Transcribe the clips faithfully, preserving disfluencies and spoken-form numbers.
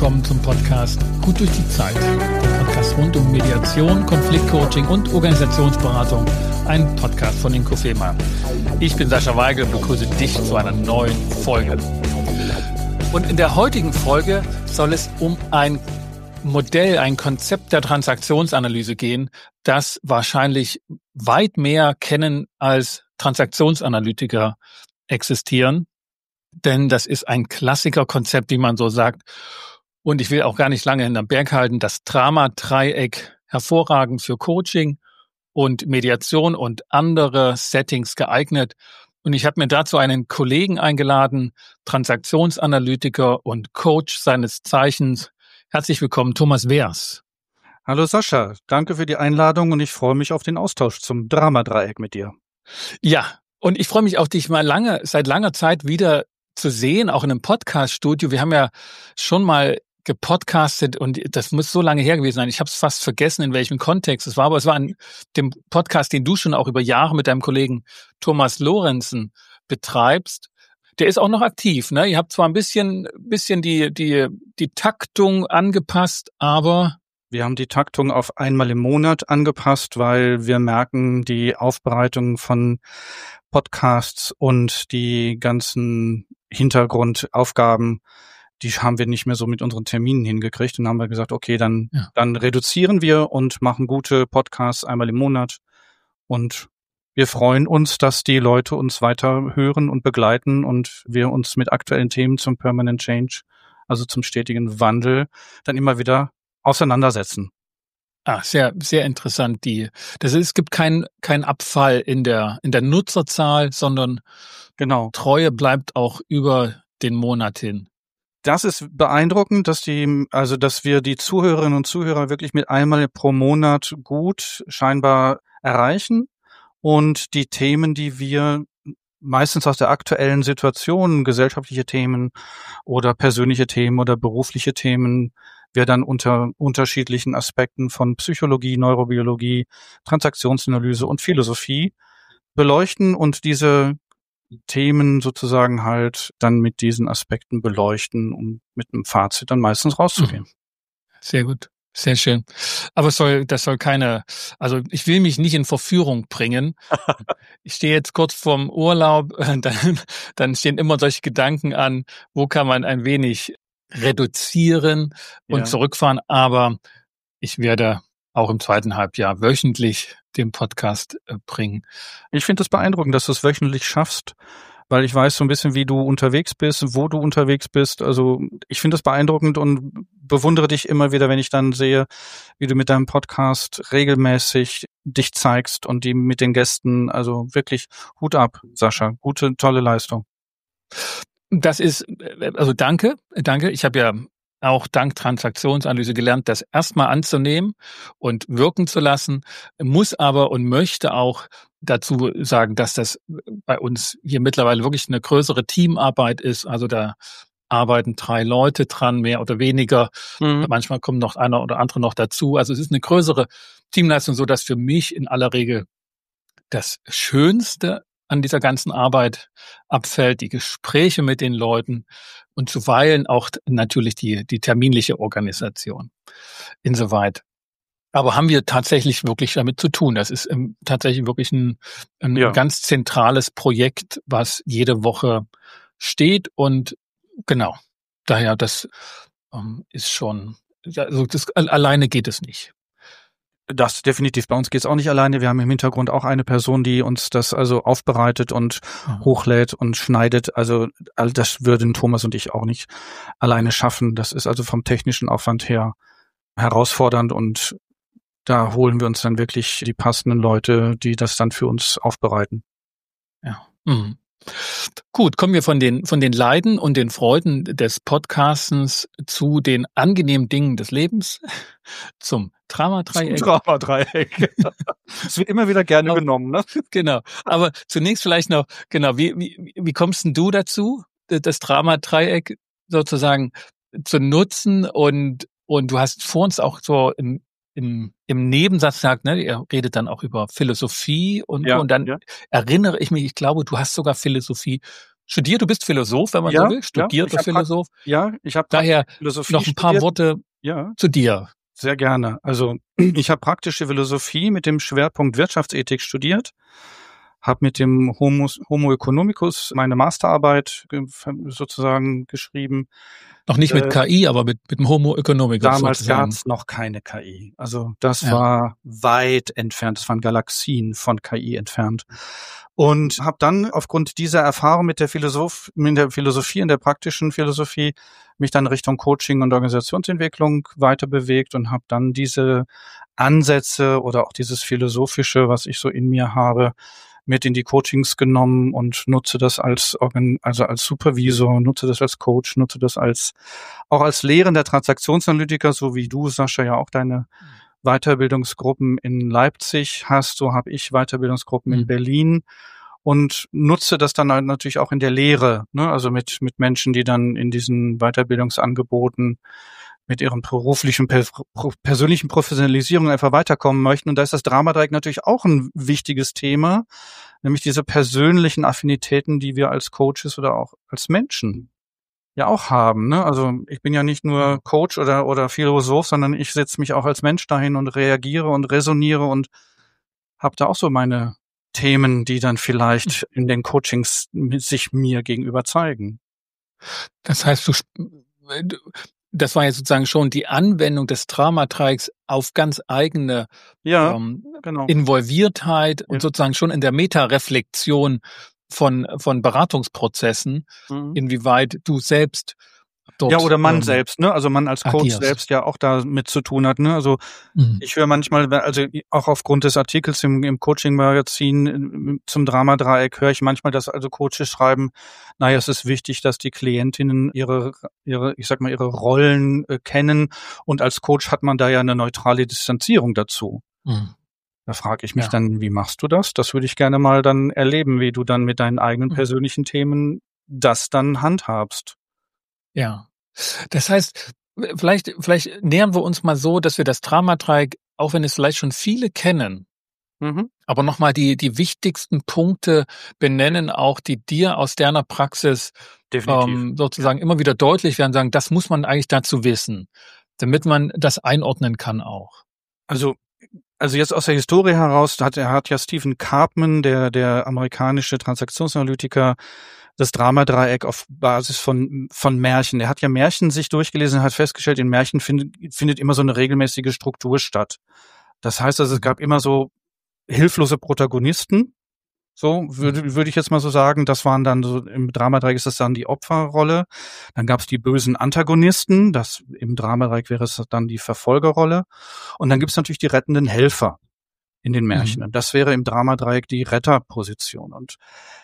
willkommen zum Podcast Gut durch die Zeit. Der Podcast rund um Mediation, Konfliktcoaching und Organisationsberatung. Ein Podcast von Inkofema. Ich bin Sascha Weigel und begrüße dich zu einer neuen Folge. Und in der heutigen Folge soll es um ein Modell, ein Konzept der Transaktionsanalyse gehen, das wahrscheinlich weit mehr kennen als Transaktionsanalytiker existieren. Denn das ist ein Klassikerkonzept, wie man so sagt. Und ich will auch gar nicht lange hinterm Berg halten. Das Drama-Dreieck, hervorragend für Coaching und Mediation und andere Settings geeignet. Und ich habe mir dazu einen Kollegen eingeladen, Transaktionsanalytiker und Coach seines Zeichens. Herzlich willkommen, Thomas Wehrs. Hallo Sascha, danke für die Einladung und ich freue mich auf den Austausch zum Drama-Dreieck mit dir. Ja, und ich freue mich auch, dich mal lange, seit langer Zeit wieder zu sehen, auch in einem Podcast-Studio. Wir haben ja schon mal gepodcastet und das muss so lange her gewesen sein. Ich habe es fast vergessen, in welchem Kontext es war, aber es war an dem Podcast, den du schon auch über Jahre mit deinem Kollegen Thomas Lorenzen betreibst. Der ist auch noch aktiv, ne? Ihr habt zwar ein bisschen, bisschen die, die, die Taktung angepasst, aber wir haben die Taktung auf einmal im Monat angepasst, weil wir merken, die Aufbereitung von Podcasts und die ganzen Hintergrundaufgaben, die haben wir nicht mehr so mit unseren Terminen hingekriegt. Und dann haben wir gesagt, okay, dann, ja. dann reduzieren wir und machen gute Podcasts einmal im Monat. Und wir freuen uns, dass die Leute uns weiter hören und begleiten und wir uns mit aktuellen Themen zum Permanent Change, also zum stetigen Wandel, dann immer wieder auseinandersetzen. Ah, sehr, sehr interessant. Die, das ist, es gibt keinen, keinen Abfall in der, in der Nutzerzahl, sondern genau. Treue bleibt auch über den Monat hin. Das ist beeindruckend, dass die, also, dass wir die Zuhörerinnen und Zuhörer wirklich mit einmal pro Monat gut scheinbar erreichen und die Themen, die wir meistens aus der aktuellen Situation, gesellschaftliche Themen oder persönliche Themen oder berufliche Themen, wir dann unter unterschiedlichen Aspekten von Psychologie, Neurobiologie, Transaktionsanalyse und Philosophie beleuchten und diese Themen sozusagen halt dann mit diesen Aspekten beleuchten, um mit einem Fazit dann meistens rauszugehen. Sehr gut. Sehr schön. Aber es soll, das soll keine, also ich will mich nicht in Verführung bringen. Ich stehe jetzt kurz vorm Urlaub, dann, dann stehen immer solche Gedanken an, wo kann man ein wenig reduzieren und ja. zurückfahren. Aber ich werde auch im zweiten Halbjahr wöchentlich den Podcast äh, bringen. Ich finde es beeindruckend, dass du es wöchentlich schaffst, weil ich weiß so ein bisschen, wie du unterwegs bist, wo du unterwegs bist. Also ich finde es beeindruckend und bewundere dich immer wieder, wenn ich dann sehe, wie du mit deinem Podcast regelmäßig dich zeigst und die mit den Gästen. Also wirklich Hut ab, Sascha. Gute, tolle Leistung. Das ist, also danke, danke. Ich habe ja auch dank Transaktionsanalyse gelernt, das erstmal anzunehmen und wirken zu lassen, muss aber und möchte auch dazu sagen, dass das bei uns hier mittlerweile wirklich eine größere Teamarbeit ist. Also da arbeiten drei Leute dran, mehr oder weniger. Mhm. Manchmal kommt noch einer oder andere noch dazu. Also es ist eine größere Teamleistung, so dass für mich in aller Regel das Schönste an dieser ganzen Arbeit abfällt, die Gespräche mit den Leuten und zuweilen auch natürlich die, die terminliche Organisation. Insoweit. Aber haben wir tatsächlich wirklich damit zu tun. Das ist ähm, tatsächlich wirklich ein, ein ja. ganz zentrales Projekt, was jede Woche steht und genau. Daher, das ähm, ist schon, also das, alleine geht es nicht. Das definitiv. Bei uns geht's auch nicht alleine. Wir haben im Hintergrund auch eine Person, die uns das also aufbereitet und mhm. hochlädt und schneidet. Also all das würden Thomas und ich auch nicht alleine schaffen. Das ist also vom technischen Aufwand her herausfordernd und da holen wir uns dann wirklich die passenden Leute, die das dann für uns aufbereiten. Ja. Mhm. Gut, kommen wir von den von den Leiden und den Freuden des Podcastens zu den angenehmen Dingen des Lebens, zum Drama-Dreieck. Zum Drama-Dreieck. Es wird immer wieder gerne genommen, ne? Genau. Aber zunächst vielleicht noch, genau, wie wie wie kommst denn du dazu, das Drama-Dreieck sozusagen zu nutzen und und du hast vor uns auch so im im im Nebensatz sagt, ne, ihr redet dann auch über Philosophie und, ja, und dann ja. erinnere ich mich, ich glaube, du hast sogar Philosophie studiert, du bist Philosoph, wenn man Ja, so will, ja, studierter ich habe Philosoph. ja, ich habe Daher Philosophie noch ein paar studiert. Worte Ja, zu dir. sehr gerne. Also ich habe praktische Philosophie mit dem Schwerpunkt Wirtschaftsethik studiert, habe mit dem Homo, Homo economicus meine Masterarbeit ge- sozusagen geschrieben. Noch nicht mit Äh, K I, aber mit, mit dem Homo economicus Damals sozusagen. gab's noch keine K I. Also das Ja. war weit entfernt. Das waren Galaxien von K I entfernt. Und habe dann aufgrund dieser Erfahrung mit der Philosoph mit der Philosophie, in der praktischen Philosophie, mich dann Richtung Coaching und Organisationsentwicklung weiter bewegt und habe dann diese Ansätze oder auch dieses Philosophische, was ich so in mir habe, mit in die Coachings genommen und nutze das als Organ, also als Supervisor, nutze das als Coach, nutze das als auch als lehrender Transaktionsanalytiker, so wie du, Sascha, ja auch deine Weiterbildungsgruppen in Leipzig hast, so habe ich Weiterbildungsgruppen in Mhm. Berlin und nutze das dann halt natürlich auch in der Lehre, ne? Also mit mit Menschen, die dann in diesen Weiterbildungsangeboten mit ihren beruflichen, per, persönlichen Professionalisierung einfach weiterkommen möchten. Und da ist das Dramadreieck natürlich auch ein wichtiges Thema, nämlich diese persönlichen Affinitäten, die wir als Coaches oder auch als Menschen ja auch haben. Ne? Also ich bin ja nicht nur Coach oder oder Philosoph, sondern ich setze mich auch als Mensch dahin und reagiere und resoniere und habe da auch so meine Themen, die dann vielleicht in den Coachings sich mir gegenüber zeigen. Das heißt, du, das war ja sozusagen schon die Anwendung des Dramadreiecks auf ganz eigene Ja, ähm, genau. Involviertheit Ja. und sozusagen schon in der Metareflexion von, von Beratungsprozessen, Mhm. inwieweit du selbst dort Ja, oder man ähm, selbst, ne? Also man als Coach agierst. selbst ja auch da mit zu tun hat, ne? Also Mhm. ich höre manchmal, also auch aufgrund des Artikels im, im Coaching-Magazin zum Dramadreieck höre ich manchmal, dass also Coaches schreiben, naja, es ist wichtig, dass die Klientinnen ihre, ihre, ich sag mal, ihre Rollen äh, kennen und als Coach hat man da ja eine neutrale Distanzierung dazu. Mhm. Da frage ich mich Ja. dann, wie machst du das? Das würde ich gerne mal dann erleben, wie du dann mit deinen eigenen Mhm. persönlichen Themen das dann handhabst. Ja. Das heißt, vielleicht, vielleicht nähern wir uns mal so, dass wir das Dramadreieck, auch wenn es vielleicht schon viele kennen, Mhm. aber nochmal die, die wichtigsten Punkte benennen, auch die dir aus deiner Praxis Definitiv. ähm, sozusagen immer wieder deutlich werden, sagen, das muss man eigentlich dazu wissen, damit man das einordnen kann auch. Also, also jetzt aus der Historie heraus hat, hat ja Stephen Karpman, der, der amerikanische Transaktionsanalytiker, das Dramadreieck auf Basis von, von Märchen. Er hat ja Märchen sich durchgelesen und hat festgestellt, in Märchen findet, findet immer so eine regelmäßige Struktur statt. Das heißt also, es gab immer so hilflose Protagonisten. So würde würde ich jetzt mal so sagen, das waren dann so im Dramadreieck ist das dann die Opferrolle. Dann gab es die bösen Antagonisten, das im Dramadreieck wäre es dann die Verfolgerrolle. Und dann gibt es natürlich die rettenden Helfer in den Märchen. Mhm. Und das wäre im Dramadreieck die Retterposition. Und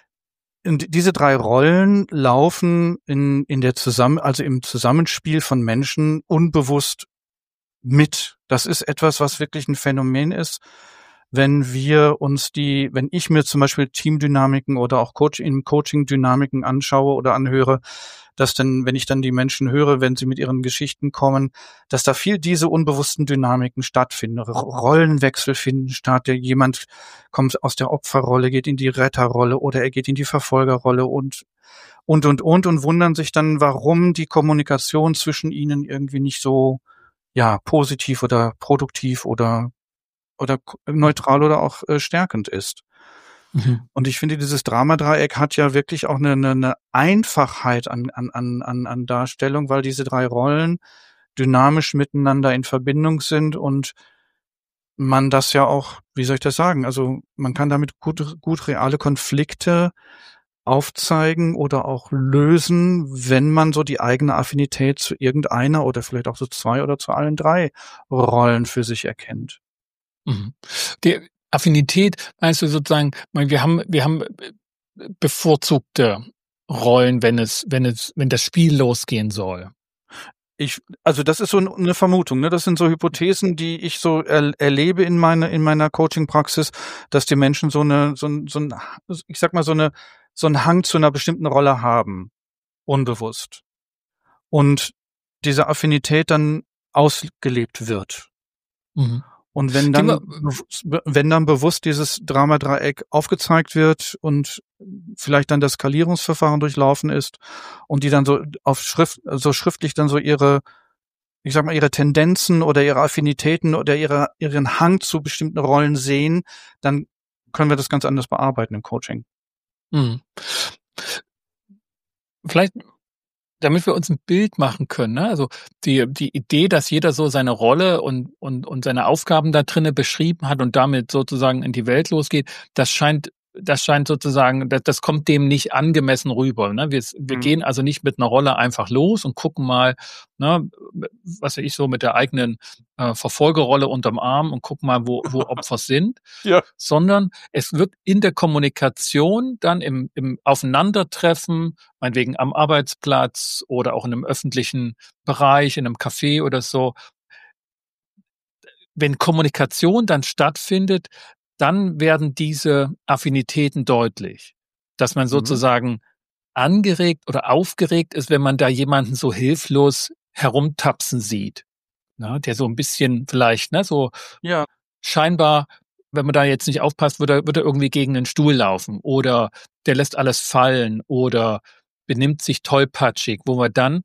und diese drei Rollen laufen in in der zusammen also im Zusammenspiel von Menschen unbewusst mit. Das ist etwas, was wirklich ein Phänomen ist, wenn wir uns die, wenn ich mir zum Beispiel Teamdynamiken oder auch Coach in Coaching-Dynamiken anschaue oder anhöre, dass dann, wenn ich dann die Menschen höre, wenn sie mit ihren Geschichten kommen, dass da viel diese unbewussten Dynamiken stattfinden, R- Rollenwechsel finden statt. Jemand kommt aus der Opferrolle, geht in die Retterrolle oder er geht in die Verfolgerrolle und und und und und wundern sich dann, warum die Kommunikation zwischen ihnen irgendwie nicht so ja positiv oder produktiv oder oder neutral oder auch äh, stärkend ist. Mhm. Und ich finde, dieses Dramadreieck hat ja wirklich auch eine, eine, eine Einfachheit an, an, an, an an Darstellung, weil diese drei Rollen dynamisch miteinander in Verbindung sind und man das ja auch, wie soll ich das sagen? Also man kann damit gut, gut reale Konflikte aufzeigen oder auch lösen, wenn man so die eigene Affinität zu irgendeiner oder vielleicht auch zu zwei oder zu allen drei Rollen für sich erkennt. Mhm. Die Affinität, meinst du sozusagen, wir haben, wir haben bevorzugte Rollen, wenn es, wenn es, wenn das Spiel losgehen soll. Ich, also das ist so eine Vermutung, ne? Das sind so Hypothesen, die ich so er, erlebe in meiner in meiner Coaching-Praxis, dass die Menschen so eine so ein, so ein ich sag mal so eine so einen Hang zu einer bestimmten Rolle haben, unbewusst, und diese Affinität dann ausgelebt wird. Mhm. Und wenn dann, wenn dann bewusst dieses Dramadreieck aufgezeigt wird und vielleicht dann das Skalierungsverfahren durchlaufen ist und die dann so auf Schrift, so schriftlich dann so ihre, ich sag mal, ihre Tendenzen oder ihre Affinitäten oder ihre, ihren Hang zu bestimmten Rollen sehen, dann können wir das ganz anders bearbeiten im Coaching. Hm. Vielleicht, damit wir uns ein Bild machen können, ne? Also die die Idee, dass jeder so seine Rolle und und und seine Aufgaben da drinnen beschrieben hat und damit sozusagen in die Welt losgeht, das scheint das scheint sozusagen, das, das kommt dem nicht angemessen rüber. Ne? Wir, wir mhm. gehen also nicht mit einer Rolle einfach los und gucken mal, ne, was weiß ich, so mit der eigenen äh, Verfolgerrolle unterm Arm und gucken mal, wo, wo Opfer sind, ja. sondern es wird in der Kommunikation dann im, im Aufeinandertreffen, meinetwegen am Arbeitsplatz oder auch in einem öffentlichen Bereich, in einem Café oder so, wenn Kommunikation dann stattfindet, dann werden diese Affinitäten deutlich, dass man sozusagen mhm. angeregt oder aufgeregt ist, wenn man da jemanden so hilflos herumtapsen sieht, ne, der so ein bisschen vielleicht, ne, so ja. scheinbar, wenn man da jetzt nicht aufpasst, wird er, wird er irgendwie gegen den Stuhl laufen oder der lässt alles fallen oder benimmt sich tollpatschig, wo man dann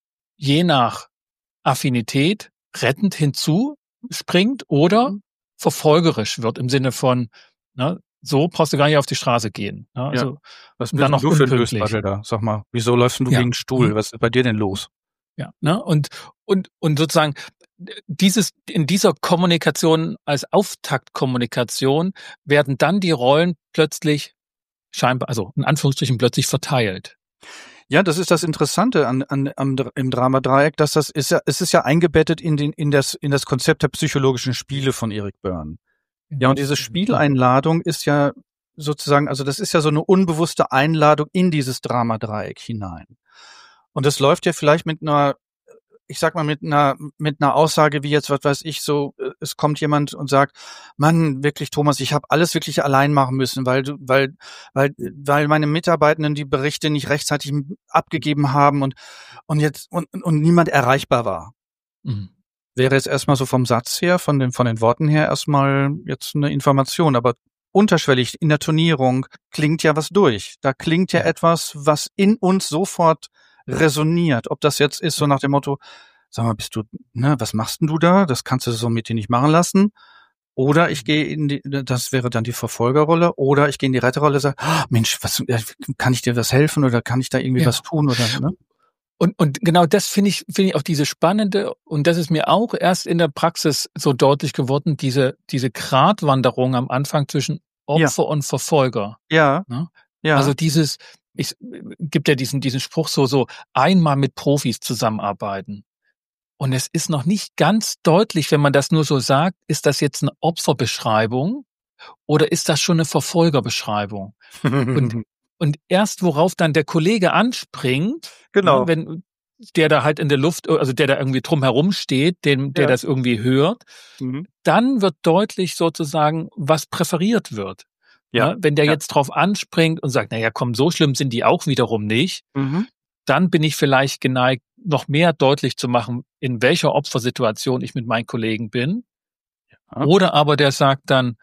je nach Affinität rettend hinzuspringt oder mhm. verfolgerisch wird im Sinne von, ne, so brauchst du gar nicht auf die Straße gehen. Ne? Also, ja. Was bist du für ein Lösbattel da? Sag mal, wieso läufst du ja. gegen den Stuhl? Was ist bei dir denn los? Ja, ne? Und, und, und sozusagen dieses, in dieser Kommunikation als Auftaktkommunikation werden dann die Rollen plötzlich scheinbar, also in Anführungsstrichen plötzlich verteilt. Ja, das ist das Interessante an, an, am, im Dramadreieck, dass das ist ja, es ist ja eingebettet in den, in das, in das Konzept der psychologischen Spiele von Eric Berne. Ja, und diese Spieleinladung ist ja sozusagen, also das ist ja so eine unbewusste Einladung in dieses Dramadreieck hinein. Und das läuft ja vielleicht mit einer, ich sag mal, mit einer, mit einer Aussage wie jetzt, was weiß ich, so, es kommt jemand und sagt, Mann, wirklich, Thomas, ich habe alles wirklich allein machen müssen, weil du, weil, weil, weil meine Mitarbeitenden die Berichte nicht rechtzeitig abgegeben haben und, und jetzt, und, und niemand erreichbar war. Mhm. Wäre jetzt erstmal so vom Satz her, von den, von den Worten her erstmal jetzt eine Information, aber unterschwellig in der Turnierung klingt ja was durch. Da klingt ja etwas, was in uns sofort resoniert. Ob das jetzt ist so nach dem Motto, sag mal, bist du, ne, was machst denn du da? Das kannst du so mit dir nicht machen lassen. Oder ich gehe in die, das wäre dann die Verfolgerrolle, oder ich gehe in die Retterrolle und sage, oh, Mensch, was, kann ich dir was helfen oder kann ich da irgendwie ja. was tun oder, ne? Und, und genau das finde ich, finde ich auch diese spannende, und das ist mir auch erst in der Praxis so deutlich geworden, diese, diese Gratwanderung am Anfang zwischen Opfer ja. und Verfolger. Ja. Ne? Ja. Also dieses, ich, gibt ja diesen, diesen Spruch so, so einmal mit Profis zusammenarbeiten. Und es ist noch nicht ganz deutlich, wenn man das nur so sagt, ist das jetzt eine Opferbeschreibung oder ist das schon eine Verfolgerbeschreibung? Und, und erst worauf dann der Kollege anspringt, genau. ne, wenn der da halt in der Luft, also der da irgendwie drumherum steht, dem, der ja. das irgendwie hört, mhm. dann wird deutlich sozusagen, was präferiert wird. Ja. Ne? Wenn der ja. jetzt drauf anspringt und sagt, naja, komm, so schlimm sind die auch wiederum nicht, mhm. dann bin ich vielleicht geneigt, noch mehr deutlich zu machen, in welcher Opfersituation ich mit meinen Kollegen bin. Ja. Oder aber der sagt dann,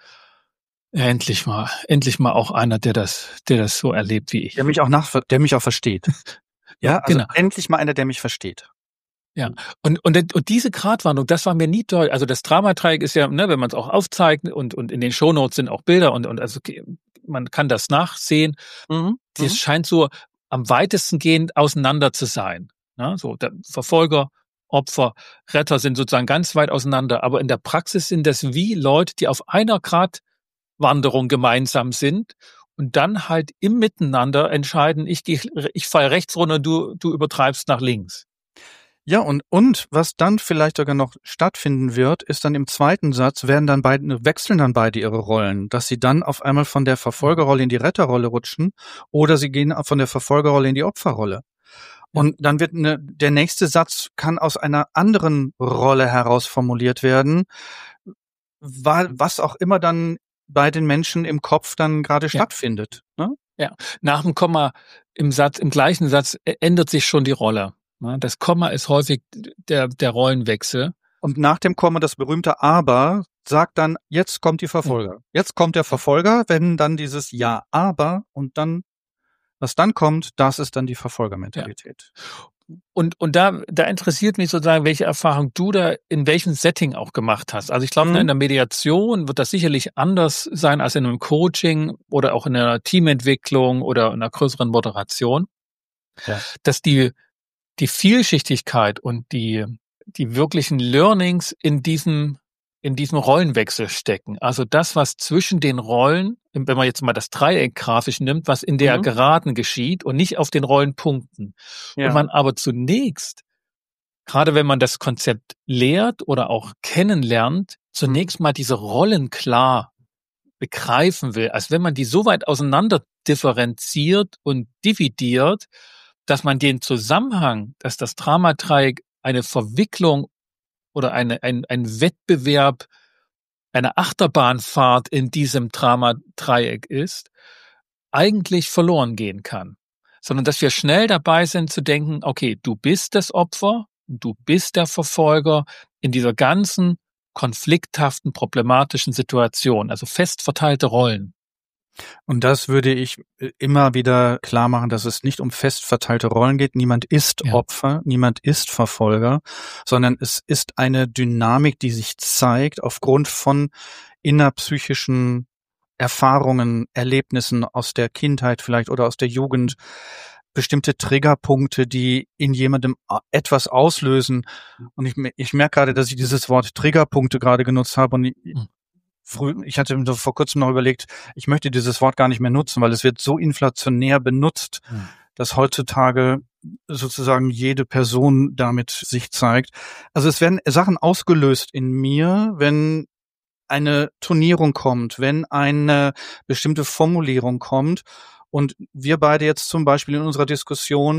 ja, endlich mal, endlich mal auch einer, der das, der das so erlebt wie ich. Der mich auch nach, der mich auch versteht. Ja, also genau. Endlich mal einer, der mich versteht. Ja, und, und, und diese Gratwanderung, das war mir nie deutlich. Also das Dramadreieck ist ja, ne, wenn man es auch aufzeigt und, und in den Shownotes sind auch Bilder und, und also man kann das nachsehen. Mhm. Das mhm. scheint so am weitesten gehend auseinander zu sein. Ne? So, der Verfolger, Opfer, Retter sind sozusagen ganz weit auseinander. Aber in der Praxis sind das wie Leute, die auf einer Gratwanderung gemeinsam sind und dann halt im Miteinander entscheiden, ich gehe, ich falle rechts runter, du, du übertreibst nach links. Ja, und, und was dann vielleicht sogar noch stattfinden wird, ist dann im zweiten Satz, werden dann beide, wechseln dann beide ihre Rollen, dass sie dann auf einmal von der Verfolgerrolle in die Retterrolle rutschen oder sie gehen von der Verfolgerrolle in die Opferrolle. Und dann wird eine, der nächste Satz kann aus einer anderen Rolle heraus formuliert werden, was auch immer dann bei den Menschen im Kopf dann gerade ja. stattfindet. Ne? Ja, nach dem Komma im Satz, im gleichen Satz ändert sich schon die Rolle. Das Komma ist häufig der, der Rollenwechsel. Und nach dem Komma das berühmte Aber sagt dann, jetzt kommt die Verfolger. Jetzt kommt der Verfolger, wenn dann dieses Ja, aber und dann, was dann kommt, das ist dann die Verfolgermentalität. Ja. Und, und da, da interessiert mich sozusagen, welche Erfahrung du da in welchem Setting auch gemacht hast. Also ich glaube, mhm. in der Mediation wird das sicherlich anders sein als in einem Coaching oder auch in einer Teamentwicklung oder in einer größeren Moderation. Ja. Dass die, die Vielschichtigkeit und die, die wirklichen Learnings in diesem, in diesem Rollenwechsel stecken. Also das, was zwischen den Rollen, wenn man jetzt mal das Dreieck grafisch nimmt, was in der mhm. Geraden geschieht und nicht auf den Rollenpunkten. Ja. Und man aber zunächst, gerade wenn man das Konzept lehrt oder auch kennenlernt, zunächst mal diese Rollen klar begreifen will, als wenn man die so weit auseinander differenziert und dividiert, dass man den Zusammenhang, dass das Dramadreieck eine Verwicklung oder eine, ein, ein Wettbewerb, eine Achterbahnfahrt in diesem Dramadreieck ist, eigentlich verloren gehen kann. Sondern dass wir schnell dabei sind zu denken, okay, du bist das Opfer, du bist der Verfolger in dieser ganzen konflikthaften, problematischen Situation, also fest verteilte Rollen. Und das würde ich immer wieder klar machen, dass es nicht um fest verteilte Rollen geht. Niemand ist ja. Opfer, niemand ist Verfolger, sondern es ist eine Dynamik, die sich zeigt aufgrund von innerpsychischen Erfahrungen, Erlebnissen aus der Kindheit vielleicht oder aus der Jugend, bestimmte Triggerpunkte, die in jemandem etwas auslösen. Und ich, ich merke gerade, dass ich dieses Wort Triggerpunkte gerade genutzt habe und ich, Früh, ich hatte mir vor kurzem noch überlegt, ich möchte dieses Wort gar nicht mehr nutzen, weil es wird so inflationär benutzt, hm. dass heutzutage sozusagen jede Person damit sich zeigt. Also es werden Sachen ausgelöst in mir, wenn eine Turnierung kommt, wenn eine bestimmte Formulierung kommt und wir beide jetzt zum Beispiel in unserer Diskussion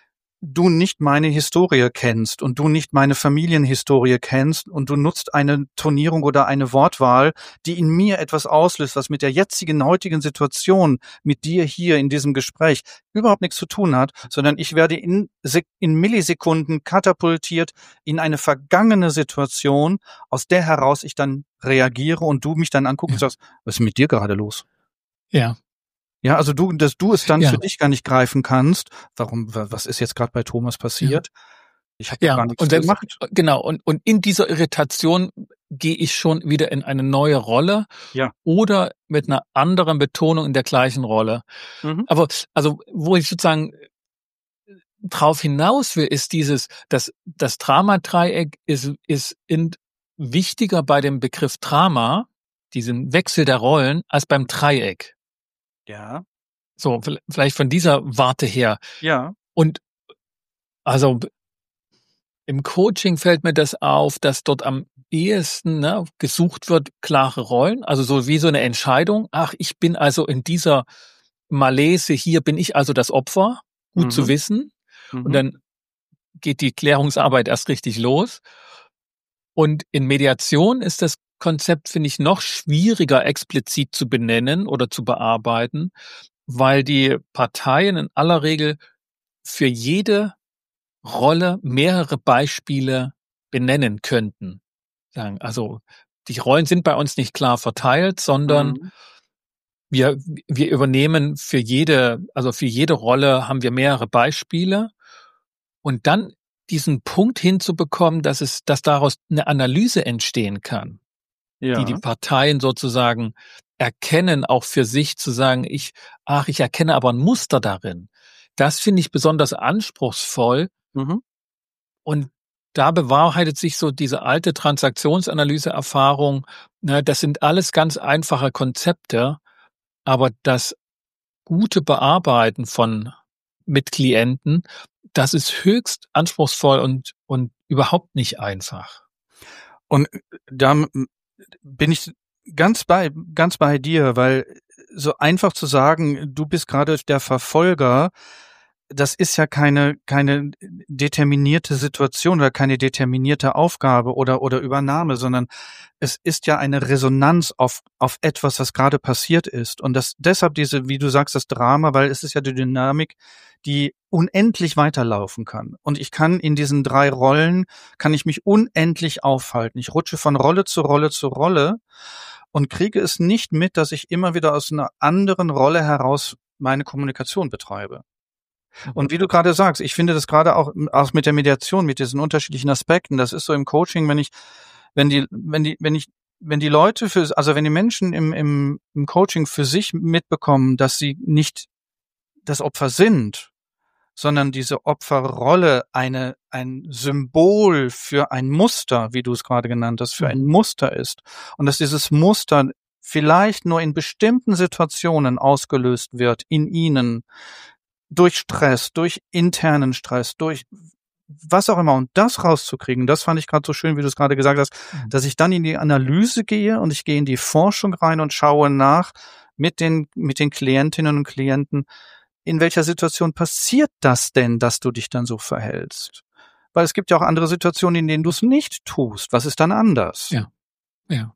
du nicht meine Historie kennst und du nicht meine Familienhistorie kennst und du nutzt eine Turnierung oder eine Wortwahl, die in mir etwas auslöst, was mit der jetzigen, heutigen Situation, mit dir hier in diesem Gespräch überhaupt nichts zu tun hat, sondern ich werde in, in Millisekunden katapultiert in eine vergangene Situation, aus der heraus ich dann reagiere und du mich dann anguckst und sagst, was ist mit dir gerade los? Ja. Ja, also du, dass du es dann ja. für dich gar nicht greifen kannst. Warum, was ist jetzt gerade bei Thomas passiert? Ja. Ich habe ja, gar nichts und selbst, gemacht. Genau, und, und in dieser Irritation gehe ich schon wieder in eine neue Rolle ja. oder mit einer anderen Betonung in der gleichen Rolle. Mhm. Aber also, wo ich sozusagen drauf hinaus will, ist dieses, dass das Dramadreieck ist, ist in, wichtiger bei dem Begriff Drama, diesen Wechsel der Rollen, als beim Dreieck. Ja. So, vielleicht von dieser Warte her. Ja. Und also im Coaching fällt mir das auf, dass dort am ehesten ne, gesucht wird, klare Rollen, also so wie so eine Entscheidung. Ach, ich bin also in dieser Malaise, hier bin ich also das Opfer, gut mhm. zu wissen. Mhm. Und dann geht die Klärungsarbeit erst richtig los. Und in Mediation ist das Konzept, finde ich, noch schwieriger explizit zu benennen oder zu bearbeiten, weil die Parteien in aller Regel für jede Rolle mehrere Beispiele benennen könnten. Sagen, also die Rollen sind bei uns nicht klar verteilt, sondern mhm. wir, wir übernehmen für jede, also für jede Rolle haben wir mehrere Beispiele und dann diesen Punkt hinzubekommen, dass es, dass daraus eine Analyse entstehen kann. Ja. Die die Parteien sozusagen erkennen, auch für sich zu sagen, ich, ach, ich erkenne aber ein Muster darin. Das finde ich besonders anspruchsvoll. Mhm. Und da bewahrheitet sich so diese alte Transaktionsanalyse-Erfahrung. Ne, das sind alles ganz einfache Konzepte, aber das gute Bearbeiten von mit Klienten, das ist höchst anspruchsvoll und, und überhaupt nicht einfach. Und da bin ich ganz bei, ganz bei dir, weil so einfach zu sagen, du bist gerade der Verfolger, das ist ja keine keine determinierte Situation oder keine determinierte Aufgabe oder oder Übernahme, sondern es ist ja eine Resonanz auf auf etwas, was gerade passiert ist. Und das deshalb diese, wie du sagst, das Drama, weil es ist ja die Dynamik, die unendlich weiterlaufen kann. Und ich kann in diesen drei Rollen, kann ich mich unendlich aufhalten. Ich rutsche von Rolle zu Rolle zu Rolle und kriege es nicht mit, dass ich immer wieder aus einer anderen Rolle heraus meine Kommunikation betreibe. Und wie du gerade sagst, ich finde das gerade auch, auch mit der Mediation, mit diesen unterschiedlichen Aspekten, das ist so im Coaching, wenn ich, wenn die, wenn die, wenn ich, wenn die Leute für, also wenn die Menschen im, im, im Coaching für sich mitbekommen, dass sie nicht das Opfer sind, sondern diese Opferrolle eine, ein Symbol für ein Muster, wie du es gerade genannt hast, für ein Muster ist. Und dass dieses Muster vielleicht nur in bestimmten Situationen ausgelöst wird, in ihnen, durch Stress, durch internen Stress, durch was auch immer. Und das rauszukriegen, das fand ich gerade so schön, wie du es gerade gesagt hast, dass ich dann in die Analyse gehe und ich gehe in die Forschung rein und schaue nach mit den, mit den Klientinnen und Klienten, in welcher Situation passiert das denn, dass du dich dann so verhältst? Weil es gibt ja auch andere Situationen, in denen du es nicht tust. Was ist dann anders? Ja, ja.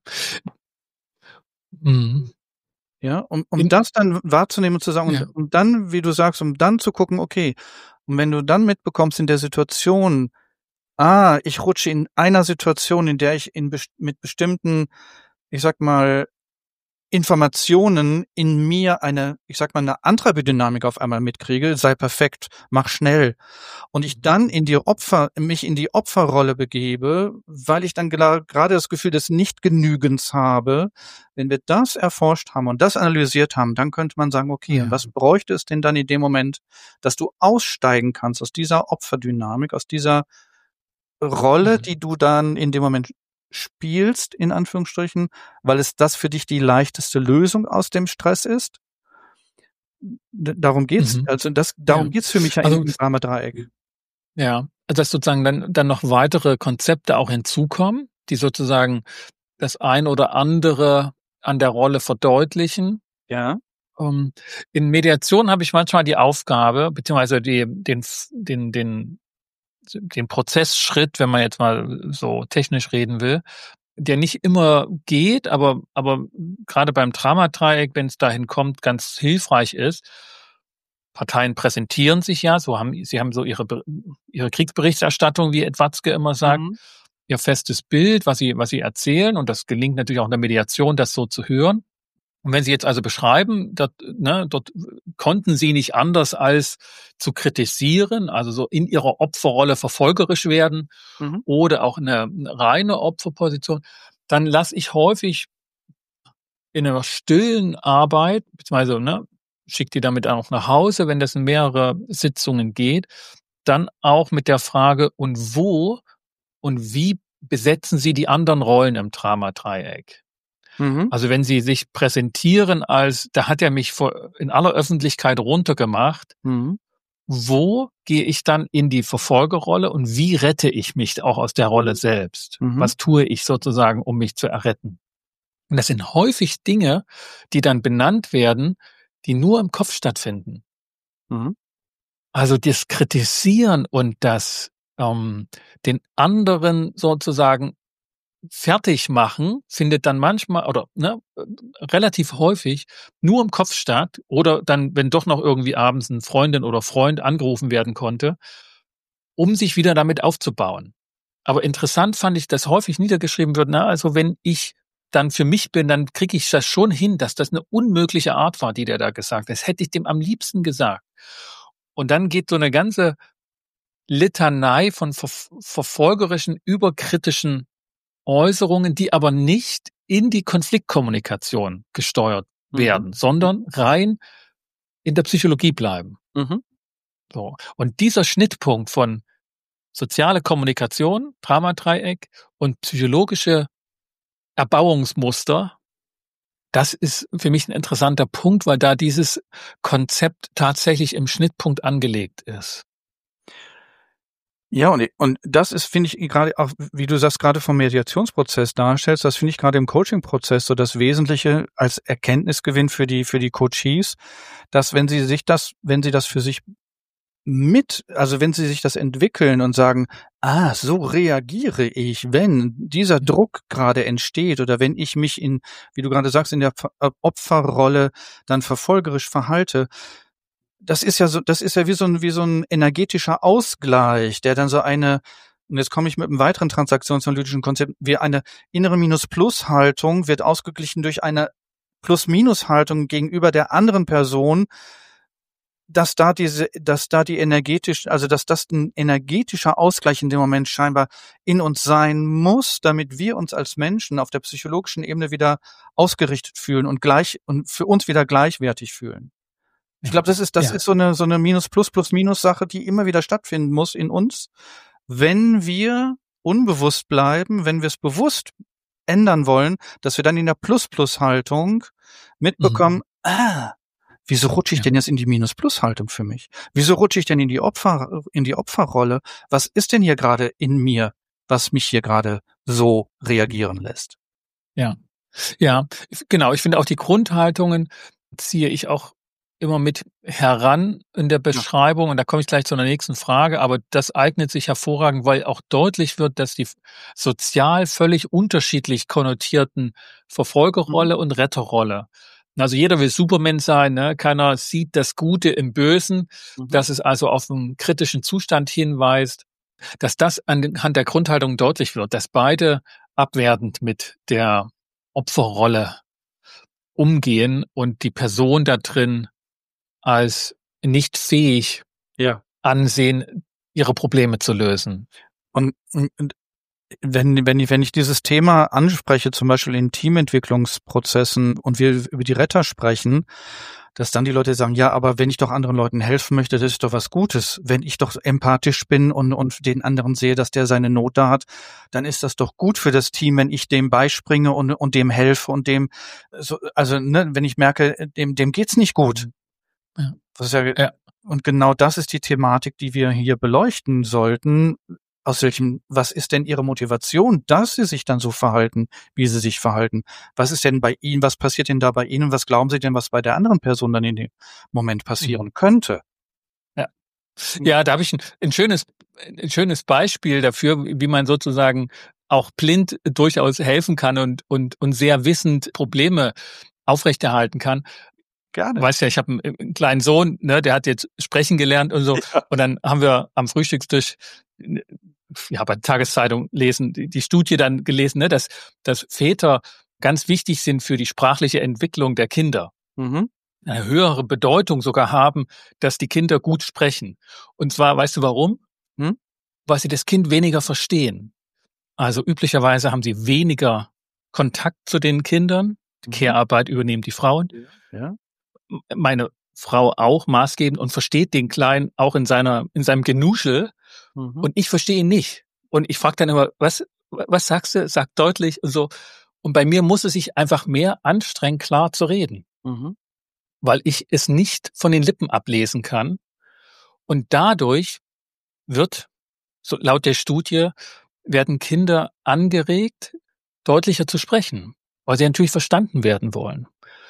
Mhm. Ja, um, um das dann wahrzunehmen und zu sagen, ja. und, und dann, wie du sagst, um dann zu gucken, okay, und wenn du dann mitbekommst in der Situation, ah, ich rutsche in einer Situation, in der ich in mit bestimmten, ich sag mal, Informationen in mir eine, ich sag mal, eine Antriebdynamik auf einmal mitkriege, sei perfekt, mach schnell. Und ich dann in die Opfer, mich in die Opferrolle begebe, weil ich dann gerade das Gefühl des Nichtgenügens habe. Wenn wir das erforscht haben und das analysiert haben, dann könnte man sagen, okay, Ja. was bräuchte es denn dann in dem Moment, dass du aussteigen kannst aus dieser Opferdynamik, aus dieser Rolle, Mhm. die du dann in dem Moment spielst, in Anführungsstrichen, weil es das für dich die leichteste Lösung aus dem Stress ist? D- darum geht's, Mhm. also das, darum Ja. geht's für mich ja Also- im Drama-Dreieck. Ja, dass sozusagen dann, dann noch weitere Konzepte auch hinzukommen, die sozusagen das ein oder andere an der Rolle verdeutlichen. Ja. Um, in Mediation habe ich manchmal die Aufgabe, beziehungsweise die, den, den, den, den Prozessschritt, wenn man jetzt mal so technisch reden will, der nicht immer geht, aber, aber gerade beim Dramadreieck, wenn es dahin kommt, ganz hilfreich ist. Parteien präsentieren sich ja, so haben, sie haben so ihre, ihre Kriegsberichterstattung, wie Ed Watzke immer sagt, Mhm. ihr festes Bild, was sie, was sie erzählen, und das gelingt natürlich auch in der Mediation, das so zu hören. Und wenn Sie jetzt also beschreiben, dort, ne, dort konnten Sie nicht anders als zu kritisieren, also so in Ihrer Opferrolle verfolgerisch werden, Mhm. oder auch eine, eine reine Opferposition, dann lasse ich häufig in einer stillen Arbeit, beziehungsweise ne, schicke die damit auch nach Hause, wenn das in mehrere Sitzungen geht, dann auch mit der Frage, und wo und wie besetzen Sie die anderen Rollen im Dramadreieck? Mhm. Also wenn Sie sich präsentieren als, da hat er mich vor, in aller Öffentlichkeit runtergemacht, Mhm. wo gehe ich dann in die Verfolgerrolle und wie rette ich mich auch aus der Rolle selbst? Mhm. Was tue ich sozusagen, um mich zu erretten? Und das sind häufig Dinge, die dann benannt werden, die nur im Kopf stattfinden. Mhm. Also das Kritisieren und das ähm, den anderen sozusagen fertig machen findet dann manchmal oder ne, relativ häufig nur im Kopf statt, oder dann, wenn doch noch irgendwie abends eine Freundin oder Freund angerufen werden konnte, um sich wieder damit aufzubauen. Aber interessant fand ich, dass häufig niedergeschrieben wird, na, also wenn ich dann für mich bin, dann kriege ich das schon hin, dass das eine unmögliche Art war, die der da gesagt hat. Das hätte ich dem am liebsten gesagt. Und dann geht so eine ganze Litanei von ver verfolgerischen, überkritischen Äußerungen, die aber nicht in die Konfliktkommunikation gesteuert werden, Mhm. sondern rein in der Psychologie bleiben. Mhm. So. Und dieser Schnittpunkt von soziale Kommunikation, Dramadreieck, und psychologische Erbauungsmuster, das ist für mich ein interessanter Punkt, weil da dieses Konzept tatsächlich im Schnittpunkt angelegt ist. Ja, und, und das ist, finde ich, gerade auch, wie du das gerade vom Mediationsprozess darstellst, das finde ich gerade im Coaching-Prozess so das Wesentliche als Erkenntnisgewinn für die, für die Coaches, dass wenn sie sich das, wenn sie das für sich mit, also wenn Sie sich das entwickeln und sagen, ah, so reagiere ich, wenn dieser Druck gerade entsteht oder wenn ich mich in, wie du gerade sagst, in der Opferrolle dann verfolgerisch verhalte, das ist ja so, das ist ja wie so ein, wie so ein energetischer Ausgleich, der dann so eine, und jetzt komme ich mit einem weiteren transaktionsanalytischen Konzept, wie eine innere Minus-Plus-Haltung wird ausgeglichen durch eine Plus-Minus-Haltung gegenüber der anderen Person, dass da diese, dass da die energetisch, also dass das ein energetischer Ausgleich in dem Moment scheinbar in uns sein muss, damit wir uns als Menschen auf der psychologischen Ebene wieder ausgerichtet fühlen und gleich und für uns wieder gleichwertig fühlen. Ich glaube, das ist, das Ja. ist so eine, so eine Minus-Plus-Plus-Minus-Sache, die immer wieder stattfinden muss in uns, wenn wir unbewusst bleiben, wenn wir es bewusst ändern wollen, dass wir dann in der Plus-Plus-Haltung mitbekommen, mhm. ah, wieso rutsche ich ja. denn jetzt in die Minus-Plus-Haltung für mich? Wieso rutsche ich denn in die Opfer, in die Opferrolle? Was ist denn hier gerade in mir, was mich hier gerade so reagieren lässt? Ja, ja, genau. Ich finde auch die Grundhaltungen ziehe ich auch immer mit heran in der Beschreibung, ja. Und da komme ich gleich zu einer nächsten Frage, aber das eignet sich hervorragend, weil auch deutlich wird, dass die sozial völlig unterschiedlich konnotierten Verfolgerrolle mhm. und Retterrolle, also jeder will Superman sein, ne? Keiner sieht das Gute im Bösen, mhm. dass es also auf einen kritischen Zustand hinweist, dass das anhand der Grundhaltung deutlich wird, dass beide abwertend mit der Opferrolle umgehen und die Person da drin als nicht fähig ja. ansehen, ihre Probleme zu lösen. Und, und wenn, wenn ich, wenn ich dieses Thema anspreche, zum Beispiel in Teamentwicklungsprozessen und wir über die Retter sprechen, dass dann die Leute sagen, ja, aber wenn ich doch anderen Leuten helfen möchte, das ist doch was Gutes. Wenn ich doch empathisch bin und, und den anderen sehe, dass der seine Not da hat, dann ist das doch gut für das Team, wenn ich dem beispringe und, und dem helfe und dem, so, also, ne, wenn ich merke, dem, dem geht's nicht gut. Ja. Das ist ja, ja. Und genau das ist die Thematik, die wir hier beleuchten sollten. Aus welchem, was ist denn Ihre Motivation, dass Sie sich dann so verhalten, wie Sie sich verhalten? Was ist denn bei Ihnen, was passiert denn da bei Ihnen? Was glauben Sie denn, was bei der anderen Person dann in dem Moment passieren könnte? Ja, ja, da habe ich ein, ein schönes, ein schönes Beispiel dafür, wie man sozusagen auch blind durchaus helfen kann und, und, und sehr wissend Probleme aufrechterhalten kann. Gerne. Weißt ja, ich habe einen, einen kleinen Sohn, ne, der hat jetzt sprechen gelernt und so. Ja. Und dann haben wir am Frühstückstisch, ja, bei der Tageszeitung lesen, die, die Studie dann gelesen, ne, dass, dass Väter ganz wichtig sind für die sprachliche Entwicklung der Kinder. Mhm. Eine höhere Bedeutung sogar haben, dass die Kinder gut sprechen. Und zwar, weißt du warum? Hm? Weil sie das Kind weniger verstehen. Also üblicherweise haben sie weniger Kontakt zu den Kindern. Die mhm. Care-Arbeit übernehmen die Frauen. Ja. Meine Frau auch maßgebend und versteht den Kleinen auch in seiner, in seinem Genuschel. Mhm. Und ich verstehe ihn nicht. Und ich frage dann immer, was, was sagst du? Sag deutlich und so. Und bei mir muss es sich einfach mehr anstrengen, klar zu reden. Mhm. Weil ich es nicht von den Lippen ablesen kann. Und dadurch wird, so laut der Studie, werden Kinder angeregt, deutlicher zu sprechen, weil sie natürlich verstanden werden wollen.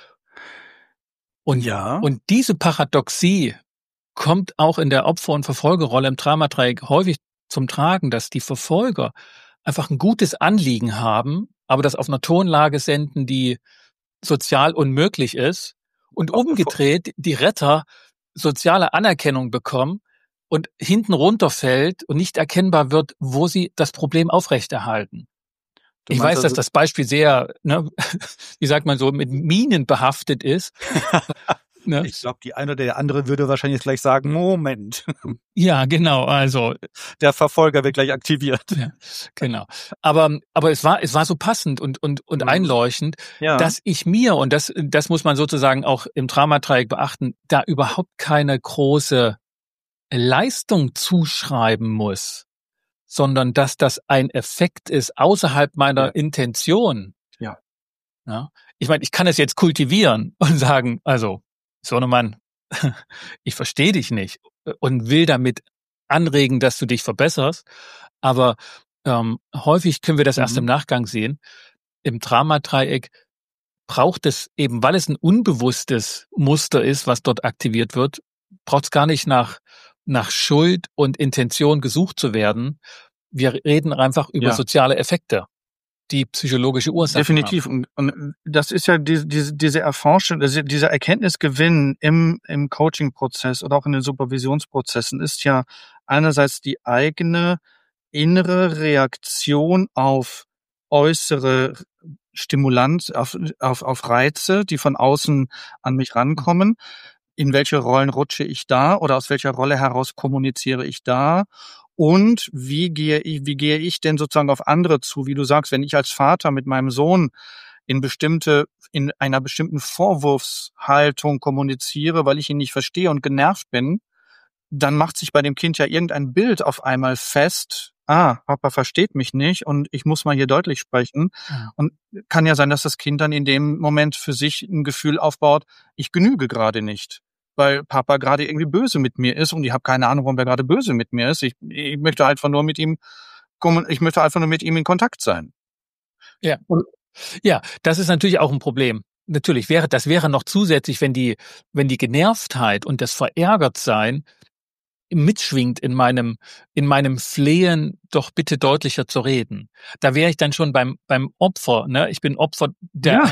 Und, ja. und diese Paradoxie kommt auch in der Opfer- und Verfolgerrolle im Dramadreieck häufig zum Tragen, dass die Verfolger einfach ein gutes Anliegen haben, aber das auf einer Tonlage senden, die sozial unmöglich ist, und umgedreht die Retter soziale Anerkennung bekommen und hinten runterfällt und nicht erkennbar wird, wo sie das Problem aufrechterhalten. Du ich weiß, also, dass das Beispiel sehr, ne, wie sagt man so, mit Minen behaftet ist. Ne? Ich glaube, die eine oder der andere würde wahrscheinlich gleich sagen, Moment. Ja, genau, also. Der Verfolger wird gleich aktiviert. Ja, genau. Aber, aber es war, es war so passend und, und, und mhm. einleuchtend, ja. dass ich mir, und das, das muss man sozusagen auch im Dramadreieck beachten, da überhaupt keine große Leistung zuschreiben muss, sondern dass das ein Effekt ist außerhalb meiner ja. Intention. Ja. Ja. Ich meine, ich kann es jetzt kultivieren und sagen, also, Sohnemann, ich verstehe dich nicht und will damit anregen, dass du dich verbesserst. Aber ähm, häufig können wir das mhm. erst im Nachgang sehen. Im Dramadreieck braucht es eben, weil es ein unbewusstes Muster ist, was dort aktiviert wird, braucht es gar nicht nach nach Schuld und Intention gesucht zu werden. Wir reden einfach über Ja. soziale Effekte, die psychologische Ursachen Definitiv. haben. Und, und das ist ja diese, diese, diese Erforschung, diese, dieser Erkenntnisgewinn im, im Coaching-Prozess oder auch in den Supervisionsprozessen ist ja einerseits die eigene innere Reaktion auf äußere Stimulanz, auf, auf, auf Reize, die von außen an mich rankommen. In welche Rollen rutsche ich da oder aus welcher Rolle heraus kommuniziere ich da? Und wie gehe ich, wie gehe ich denn sozusagen auf andere zu? Wie du sagst, wenn ich als Vater mit meinem Sohn in bestimmte, in einer bestimmten Vorwurfshaltung kommuniziere, weil ich ihn nicht verstehe und genervt bin, dann macht sich bei dem Kind ja irgendein Bild auf einmal fest. Ah, Papa versteht mich nicht und ich muss mal hier deutlich sprechen. Ja. Und kann ja sein, dass das Kind dann in dem Moment für sich ein Gefühl aufbaut, ich genüge gerade nicht, weil Papa gerade irgendwie böse mit mir ist und ich habe keine Ahnung, warum er gerade böse mit mir ist. Ich, ich möchte einfach nur mit ihm kommen, ich möchte einfach nur mit ihm in Kontakt sein. Ja. Ja, das ist natürlich auch ein Problem. Natürlich wäre, das wäre noch zusätzlich, wenn die, wenn die Genervtheit und das Verärgertsein mitschwingt in meinem, in meinem Flehen, doch bitte deutlicher zu reden. Da wäre ich dann schon beim, beim Opfer, ne? Ich bin Opfer der, Ja.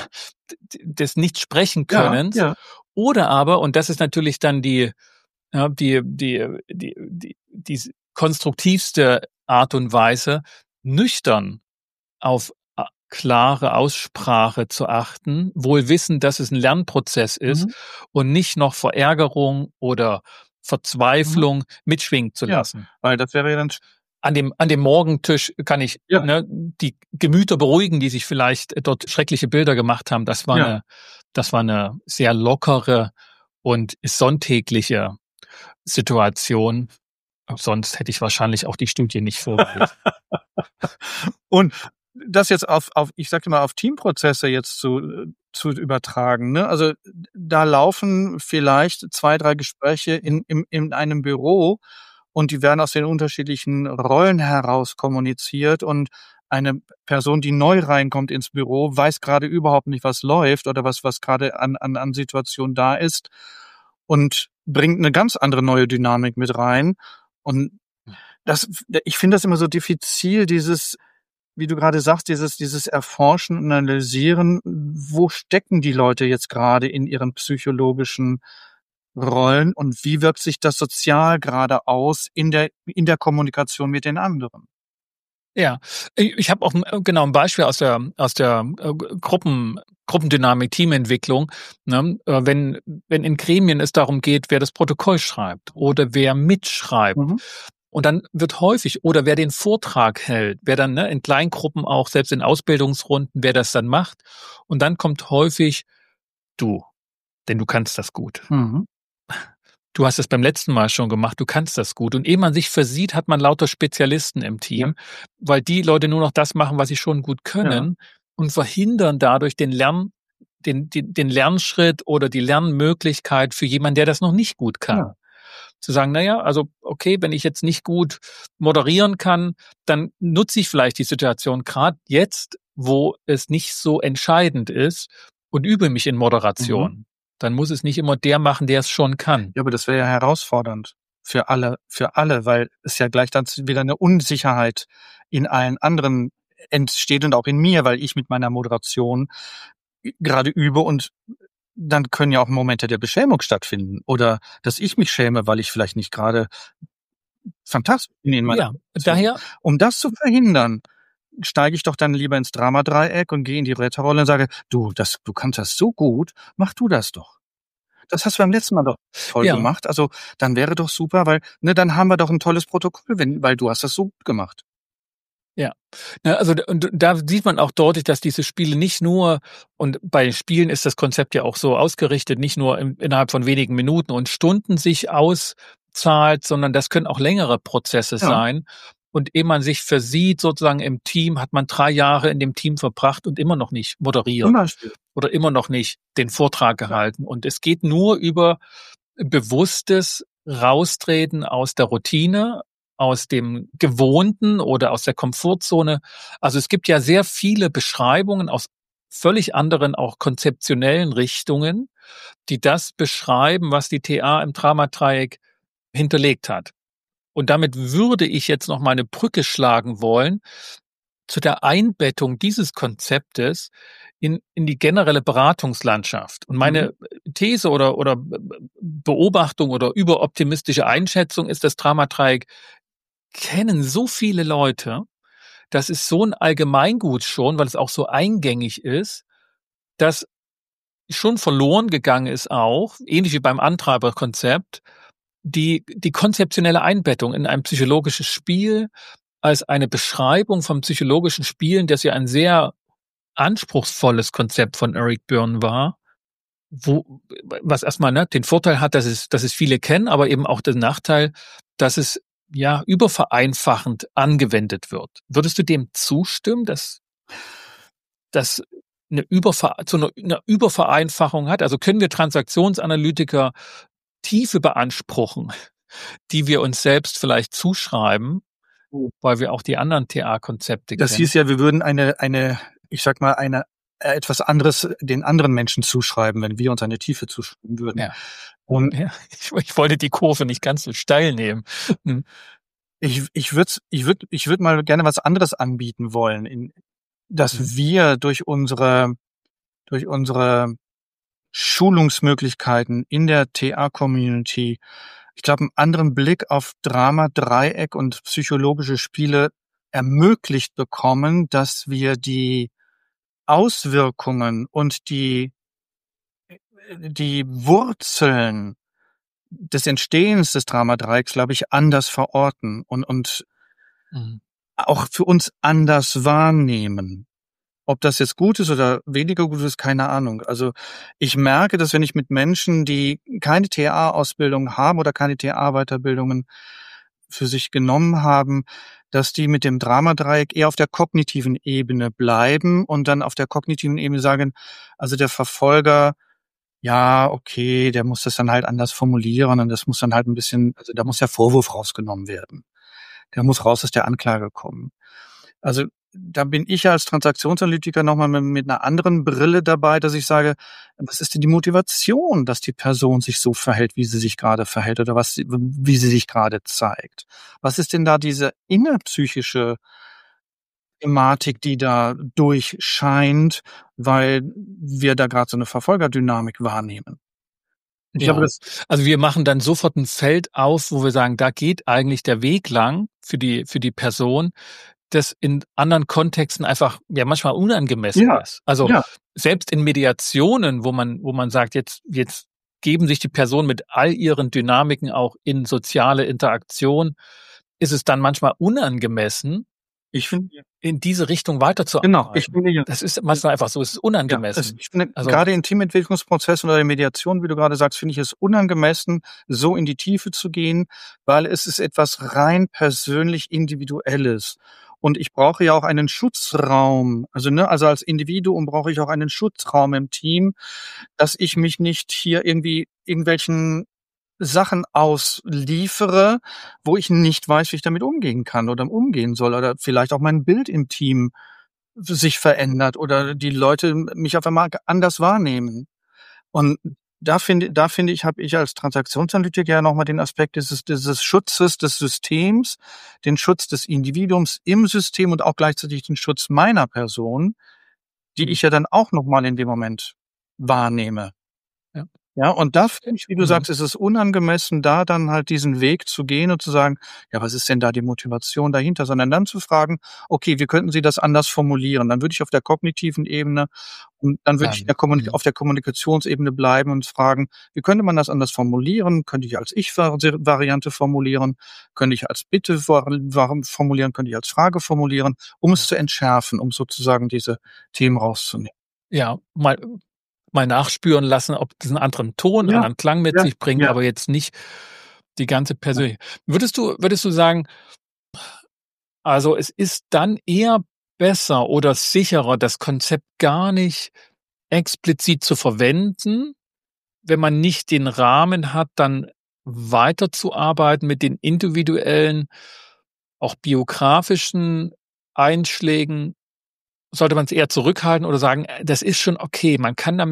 des Nicht-Sprechen-Könnens. Ja, ja. Oder aber, und das ist natürlich dann die, ja, die, die, die, die, die konstruktivste Art und Weise, nüchtern auf a- klare Aussprache zu achten, wohl wissend, dass es ein Lernprozess ist Mhm. und nicht noch Verärgerung oder Verzweiflung mitschwingen zu Ja, lassen. weil das wäre ja dann, An dem, an dem Morgentisch kann ich Ja. ne, die Gemüter beruhigen, die sich vielleicht dort schreckliche Bilder gemacht haben. Das war Ja. eine, das war eine sehr lockere und sonntägliche Situation. Sonst hätte ich wahrscheinlich auch die Studie nicht vorgelegt. Und das jetzt auf, auf, ich sagte mal, auf Teamprozesse jetzt zu, zu übertragen, ne? Also da laufen vielleicht zwei, drei Gespräche in, in, in einem Büro und die werden aus den unterschiedlichen Rollen heraus kommuniziert und eine Person, die neu reinkommt ins Büro, weiß gerade überhaupt nicht, was läuft oder was, was gerade an, an, an Situation da ist und bringt eine ganz andere neue Dynamik mit rein. Und das, ich finde das immer so diffizil, dieses, wie du gerade sagst, dieses, dieses Erforschen und Analysieren, wo stecken die Leute jetzt gerade in ihren psychologischen Rollen und wie wirkt sich das sozial gerade aus in der, in der Kommunikation mit den anderen? Ja, ich ich habe auch ein, genau ein Beispiel aus der aus der äh, Gruppen Gruppendynamik, Teamentwicklung. Ne? Äh, Wenn wenn in Gremien es darum geht, wer das Protokoll schreibt oder wer mitschreibt, Mhm. und dann wird häufig oder wer den Vortrag hält, wer dann ne, in Kleingruppen auch selbst in Ausbildungsrunden, wer das dann macht, und dann kommt häufig du, denn du kannst das gut. Mhm. Du hast es beim letzten Mal schon gemacht, du kannst das gut. Und ehe man sich versieht, hat man lauter Spezialisten im Team, weil die Leute nur noch das machen, was sie schon gut können, und verhindern dadurch den Lern, den, den, den Lernschritt oder die Lernmöglichkeit für jemanden, der das noch nicht gut kann. Ja. Zu sagen, naja, also okay, wenn ich jetzt nicht gut moderieren kann, dann nutze ich vielleicht die Situation gerade jetzt, wo es nicht so entscheidend ist, und übe mich in Moderation. Mhm. Dann muss es nicht immer der machen, der es schon kann. Ja, aber das wäre ja herausfordernd für alle, für alle, weil es ja gleich dann wieder eine Unsicherheit in allen anderen entsteht und auch in mir, weil ich mit meiner Moderation gerade übe und dann können ja auch Momente der Beschämung stattfinden oder dass ich mich schäme, weil ich vielleicht nicht gerade fantastisch bin in meiner Ja, Moderation. daher, Um das zu verhindern, steige ich doch dann lieber ins Dramadreieck und gehe in die Retterrolle und sage, du, das, du kannst das so gut, mach du das doch. Das hast du beim letzten Mal doch toll ja, gemacht. Also dann wäre doch super, weil ne, dann haben wir doch ein tolles Protokoll, wenn, weil du hast das so gut gemacht. ja. Na, also, und da sieht man auch deutlich, dass diese Spiele nicht nur, und bei Spielen ist das Konzept ja auch so ausgerichtet, nicht nur im, innerhalb von wenigen Minuten und Stunden sich auszahlt, sondern das können auch längere Prozesse Ja. sein. Und ehe man sich versieht, sozusagen im Team, hat man drei Jahre in dem Team verbracht und immer noch nicht moderiert Zum Beispiel. oder immer noch nicht den Vortrag gehalten. Und es geht nur über bewusstes Raustreten aus der Routine, aus dem Gewohnten oder aus der Komfortzone. Also es gibt ja sehr viele Beschreibungen aus völlig anderen, auch konzeptionellen Richtungen, die das beschreiben, was die T A im Dramadreieck hinterlegt hat. Und damit würde ich jetzt noch mal eine Brücke schlagen wollen zu der Einbettung dieses Konzeptes in, in die generelle Beratungslandschaft. Und meine mhm. These oder, oder Beobachtung oder überoptimistische Einschätzung ist, das Dramadreieck kennen so viele Leute, das ist so ein Allgemeingut schon, weil es auch so eingängig ist, dass schon verloren gegangen ist auch, ähnlich wie beim Antreiberkonzept, die, die konzeptionelle Einbettung in ein psychologisches Spiel als eine Beschreibung vom psychologischen Spielen, das ja ein sehr anspruchsvolles Konzept von Eric Byrne war, wo, was erstmal ne, den Vorteil hat, dass es, dass es viele kennen, aber eben auch den Nachteil, dass es ja übervereinfachend angewendet wird. Würdest du dem zustimmen, dass das eine, Überver zu einer, einer Übervereinfachung hat? Also können wir Transaktionsanalytiker Tiefe beanspruchen, die wir uns selbst vielleicht zuschreiben, weil wir auch die anderen T A-Konzepte kennen? Das hieß ja, wir würden eine, eine, ich sag mal, eine äh, etwas anderes den anderen Menschen zuschreiben, wenn wir uns eine Tiefe zuschreiben würden. Ja. Und ja, ich, ich wollte die Kurve nicht ganz so steil nehmen. Hm. Ich, ich würde ich würd, ich würd mal gerne was anderes anbieten wollen, in, dass mhm. wir durch unsere, durch unsere Schulungsmöglichkeiten in der T A-Community, ich glaube, einen anderen Blick auf Drama, Dreieck und psychologische Spiele ermöglicht bekommen, dass wir die Auswirkungen und die, die Wurzeln des Entstehens des Dramadreiecks, glaube ich, anders verorten und, und mhm. auch für uns anders wahrnehmen. Ob das jetzt gut ist oder weniger gut ist, keine Ahnung. Also ich merke, dass wenn ich mit Menschen, die keine T A-Ausbildung haben oder keine T A-Weiterbildungen für sich genommen haben, dass die mit dem Dramadreieck eher auf der kognitiven Ebene bleiben und dann auf der kognitiven Ebene sagen, also der Verfolger, ja, okay, der muss das dann halt anders formulieren und das muss dann halt ein bisschen, also da muss der Vorwurf rausgenommen werden. Der muss raus aus der Anklage kommen. Also da bin ich als Transaktionsanalytiker nochmal mit, mit einer anderen Brille dabei, dass ich sage, was ist denn die Motivation, dass die Person sich so verhält, wie sie sich gerade verhält oder was, wie sie sich gerade zeigt? Was ist denn da diese innerpsychische Thematik, die da durchscheint, weil wir da gerade so eine Verfolgerdynamik wahrnehmen? Ich ja. glaube, das also wir machen dann sofort ein Feld auf, wo wir sagen, da geht eigentlich der Weg lang für die für die Person, das in anderen Kontexten einfach ja manchmal unangemessen ja, ist. Also ja. selbst in Mediationen, wo man wo man sagt, jetzt jetzt geben sich die Personen mit all ihren Dynamiken auch in soziale Interaktion, ist es dann manchmal unangemessen, ich finde, in diese Richtung weiterzuarbeiten. Genau, ich finde ja. Das ist manchmal einfach so, es ist unangemessen. Ja, es, ich finde, also, gerade im Teamentwicklungsprozess oder der Mediation, wie du gerade sagst, finde ich es unangemessen, so in die Tiefe zu gehen, weil es ist etwas rein persönlich Individuelles. Und ich brauche ja auch einen Schutzraum. Also, ne, also als Individuum brauche ich auch einen Schutzraum im Team, dass ich mich nicht hier irgendwie irgendwelchen Sachen ausliefere, wo ich nicht weiß, wie ich damit umgehen kann oder umgehen soll oder vielleicht auch mein Bild im Team sich verändert oder die Leute mich auf einmal anders wahrnehmen. Und da finde, da finde ich, habe ich als Transaktionsanalytiker ja nochmal den Aspekt dieses, dieses Schutzes des Systems, den Schutz des Individuums im System und auch gleichzeitig den Schutz meiner Person, die ich ja dann auch nochmal in dem Moment wahrnehme. Ja. Ja, und da finde ich, wie du mhm. sagst, ist es unangemessen, da dann halt diesen Weg zu gehen und zu sagen, ja, was ist denn da die Motivation dahinter? Sondern dann zu fragen, okay, wie könnten Sie das anders formulieren? Dann würde ich auf der kognitiven Ebene und dann würde ja. ich in der Kommunik- mhm. auf der Kommunikationsebene bleiben und fragen, wie könnte man das anders formulieren? Könnte ich als Ich-Variante formulieren? Könnte ich als Bitte formulieren? Könnte ich als Frage formulieren? Um es ja. zu entschärfen, um sozusagen diese Themen rauszunehmen. Ja, mal mal nachspüren lassen, ob das einen anderen Ton, ja, anderen Klang mit ja, sich bringt, ja. aber jetzt nicht die ganze persönliche. Würdest du, würdest du sagen, also es ist dann eher besser oder sicherer, das Konzept gar nicht explizit zu verwenden, wenn man nicht den Rahmen hat, dann weiterzuarbeiten mit den individuellen, auch biografischen Einschlägen? Sollte man es eher zurückhalten oder sagen, das ist schon okay, man kann damit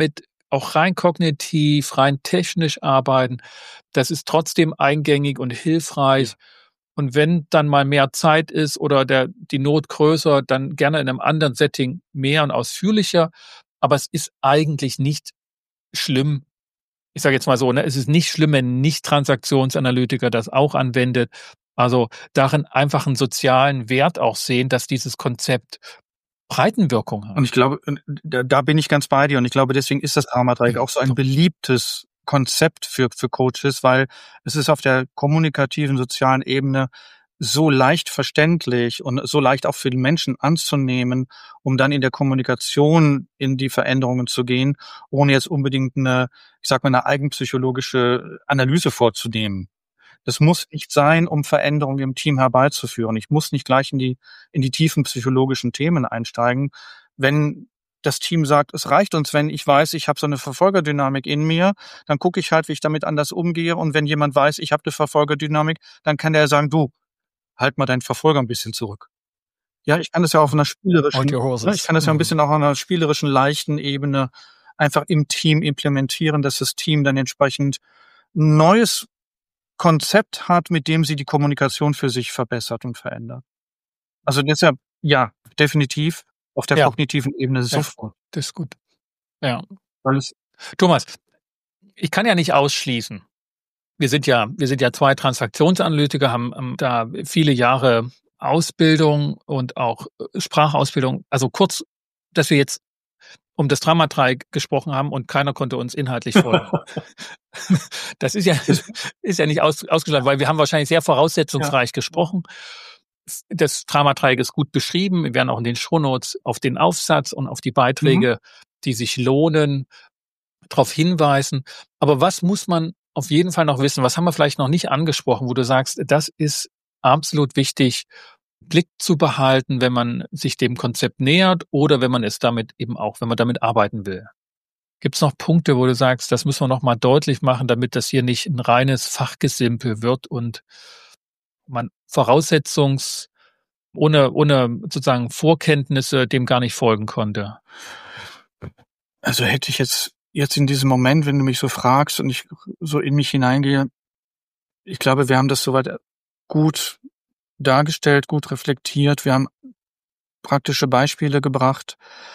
auch rein kognitiv, rein technisch arbeiten. Das ist trotzdem eingängig und hilfreich. Und wenn dann mal mehr Zeit ist oder der, die Not größer, dann gerne in einem anderen Setting mehr und ausführlicher. Aber es ist eigentlich nicht schlimm. Ich sage jetzt mal so, ne, es ist nicht schlimm, wenn ein Nicht-Transaktionsanalytiker das auch anwendet. Also darin einfach einen sozialen Wert auch sehen, dass dieses Konzept Breitenwirkung hat. Und ich glaube, da, da bin ich ganz bei dir. Und ich glaube, deswegen ist das Dramadreieck auch so ein beliebtes Konzept für, für Coaches, weil es ist auf der kommunikativen, sozialen Ebene so leicht verständlich und so leicht auch für die Menschen anzunehmen, um dann in der Kommunikation in die Veränderungen zu gehen, ohne jetzt unbedingt eine, ich sag mal, eine eigenpsychologische Analyse vorzunehmen. Das muss nicht sein, um Veränderungen im Team herbeizuführen. Ich muss nicht gleich in die, in die tiefen psychologischen Themen einsteigen. Wenn das Team sagt, es reicht uns, wenn ich weiß, ich habe so eine Verfolgerdynamik in mir, dann gucke ich halt, wie ich damit anders umgehe. Und wenn jemand weiß, ich habe eine Verfolgerdynamik, dann kann der sagen, du, halt mal deinen Verfolger ein bisschen zurück. Ja, ich kann das ja auf einer spielerischen, ich kann das ja ein bisschen auch auf einer spielerischen, leichten Ebene einfach im Team implementieren, dass das Team dann entsprechend neues Konzept hat, mit dem sie die Kommunikation für sich verbessert und verändert. Also deshalb, ja, definitiv auf der ja. kognitiven Ebene sofort. Ja, das ist gut. Ja. Weil es Thomas, ich kann ja nicht ausschließen. Wir sind ja, wir sind ja zwei Transaktionsanalytiker, haben, haben da viele Jahre Ausbildung und auch Sprachausbildung. Also kurz, dass wir jetzt um das Dramadreieck gesprochen haben und keiner konnte uns inhaltlich folgen. Das ist ja, ist ja nicht aus, ausgeschlossen, weil wir haben wahrscheinlich sehr voraussetzungsreich ja. gesprochen. Das Dramadreieck ist gut beschrieben. Wir werden auch in den Shownotes auf den Aufsatz und auf die Beiträge, mhm. die sich lohnen, darauf hinweisen. Aber was muss man auf jeden Fall noch wissen? Was haben wir vielleicht noch nicht angesprochen, wo du sagst, das ist absolut wichtig, Blick zu behalten, wenn man sich dem Konzept nähert oder wenn man es damit eben auch, wenn man damit arbeiten will? Gibt es noch Punkte, wo du sagst, das müssen wir noch mal deutlich machen, damit das hier nicht ein reines Fachgesimpel wird und man Voraussetzungs ohne ohne sozusagen Vorkenntnisse dem gar nicht folgen konnte? Also hätte ich jetzt jetzt in diesem Moment, wenn du mich so fragst und ich so in mich hineingehe, ich glaube, wir haben das soweit gut dargestellt, gut reflektiert. Wir haben praktische Beispiele gebracht.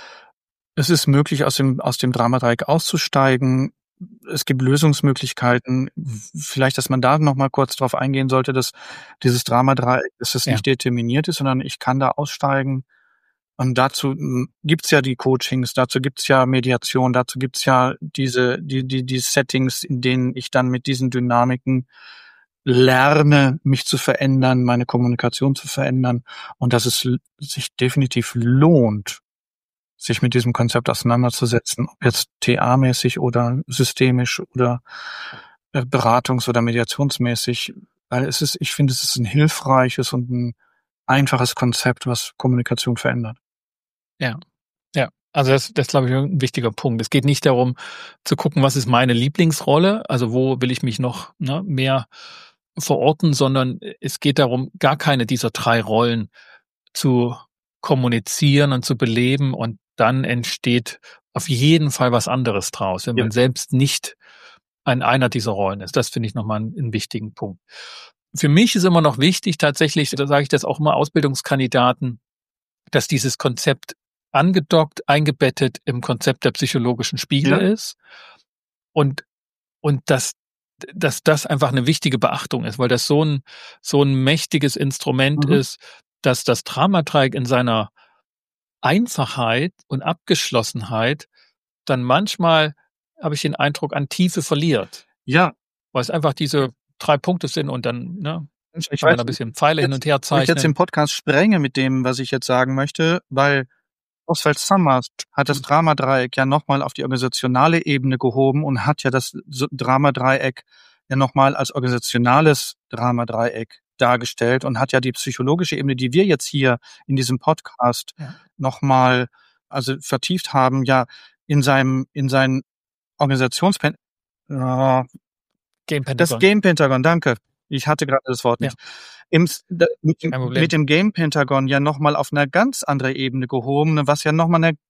Es ist möglich, aus dem, aus dem Dramadreieck auszusteigen. Es gibt Lösungsmöglichkeiten. Vielleicht, dass man da noch mal kurz drauf eingehen sollte, dass dieses Dramadreieck, dass es ja. nicht determiniert ist, sondern ich kann da aussteigen. Und dazu gibt's ja die Coachings, dazu gibt's ja Mediation, dazu gibt's ja diese, die, die, die Settings, in denen ich dann mit diesen Dynamiken lerne, mich zu verändern, meine Kommunikation zu verändern und dass es sich definitiv lohnt, sich mit diesem Konzept auseinanderzusetzen, ob jetzt T A-mäßig oder systemisch oder beratungs- oder mediationsmäßig, weil es ist, ich finde, es ist ein hilfreiches und ein einfaches Konzept, was Kommunikation verändert. Ja, ja. Also das, das ist, glaube ich, ein wichtiger Punkt. Es geht nicht darum, zu gucken, was ist meine Lieblingsrolle, also wo will ich mich noch ne, mehr verorten, sondern es geht darum, gar keine dieser drei Rollen zu kommunizieren und zu beleben und dann entsteht auf jeden Fall was anderes draus, wenn ja. man selbst nicht an einer dieser Rollen ist. Das finde ich nochmal einen, einen wichtigen Punkt. Für mich ist immer noch wichtig, tatsächlich, da sage ich das auch immer Ausbildungskandidaten, dass dieses Konzept angedockt, eingebettet im Konzept der psychologischen Spiele ja. ist und, und dass, dass das einfach eine wichtige Beachtung ist, weil das so ein, so ein mächtiges Instrument mhm. ist, dass das Dramadreieck in seiner Einfachheit und Abgeschlossenheit dann manchmal, habe ich den Eindruck, an Tiefe verliert. Ja. Weil es einfach diese drei Punkte sind und dann, ne, ich kann man da ein bisschen Pfeile jetzt, hin und her zeichnen. Ich jetzt den Podcast sprenge mit dem, was ich jetzt sagen möchte, weil Oswald Summers hat das Dramadreieck ja nochmal auf die organisationale Ebene gehoben und hat ja das Dramadreieck ja nochmal als organisationales Dramadreieck dargestellt und hat ja die psychologische Ebene, die wir jetzt hier in diesem Podcast ja. nochmal also vertieft haben, ja in seinem in seinen Organisationspen äh, Game Pentagon. Das Game Pentagon, danke. Ich hatte gerade das Wort nicht. Ja. Im, da, mit, dem, mit dem Game Pentagon ja nochmal auf einer ganz andere Ebene gehoben, was ja nochmal eine,